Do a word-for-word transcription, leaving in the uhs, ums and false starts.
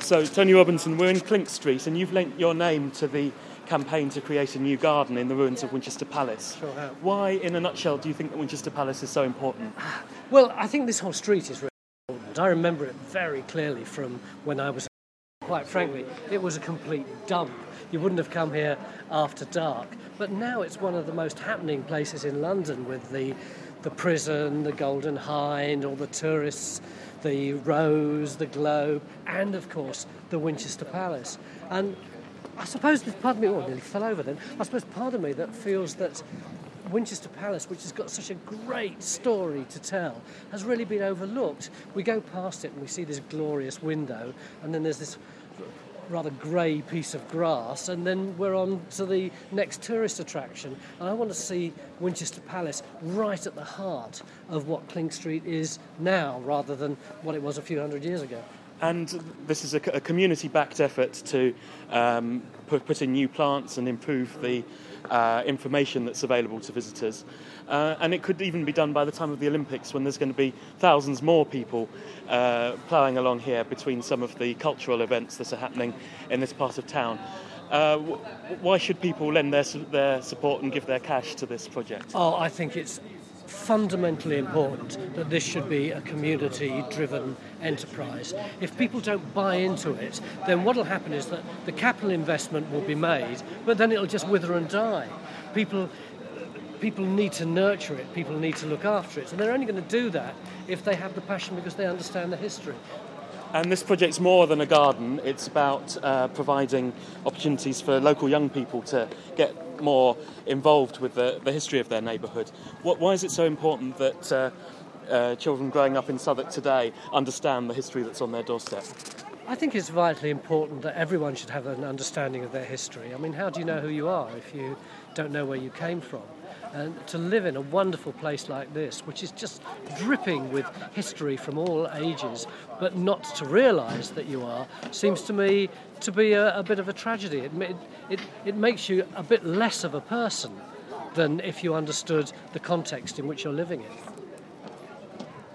So, Tony Robinson, we're in Clink Street, and you've lent your name to the campaign to create a new garden in the ruins of Winchester Palace. Sure have. Why, in a nutshell, do you think that Winchester Palace is so important? Well, I think this whole street is really important. I remember it very clearly from when I was, quite frankly, it was a complete dump. You wouldn't have come here after dark. But now it's one of the most happening places in London, with the the prison, the Golden Hind, all the tourists, the Rose, the Globe, and of course the Winchester Palace. And I suppose there's part of me, oh, I nearly fell over then. I suppose part of me that feels that Winchester Palace, which has got such a great story to tell, has really been overlooked. We go past it and we see this glorious window, and then there's this rather grey piece of grass, and then we're on to the next tourist attraction. And I want to see Winchester Palace right at the heart of what Clink Street is now, rather than what it was a few hundred years ago. And this is a, a community-backed effort to um, put, put in new plants and improve the uh, information that's available to visitors. Uh, and it could even be done by the time of the Olympics, when there's going to be thousands more people uh, ploughing along here between some of the cultural events that are happening in this part of town. Uh, w- why should people lend their, their support and give their cash to this project? Oh, I think it's fundamentally important that this should be a community-driven enterprise. If people don't buy into it, then what will happen is that the capital investment will be made, but then it'll just wither and die. People people need to nurture it, people need to look after it, and they're only going to do that if they have the passion, because they understand the history. And this project's more than a garden. It's about uh, providing opportunities for local young people to get more involved with the, the history of their neighbourhood. What, why is it so important that uh, uh, children growing up in Southwark today understand the history that's on their doorstep? I think it's vitally important that everyone should have an understanding of their history. I mean, how do you know who you are if you don't know where you came from? And to live in a wonderful place like this, which is just dripping with history from all ages, but not to realise that you are, seems to me to be a, a bit of a tragedy. It, it, it makes you a bit less of a person than if you understood the context in which you're living in.